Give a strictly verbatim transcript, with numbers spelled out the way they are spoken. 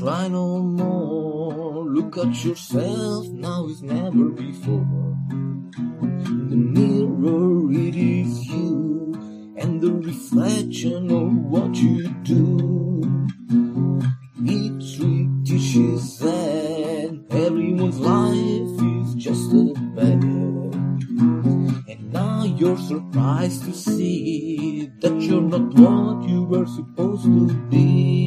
cry no more. Look at yourself, now is never before. In the mirror it is you, and the reflection of what you do. Each week teaches that everyone's life is just a bed. And now you're surprised to see that you're not what you were supposed to be.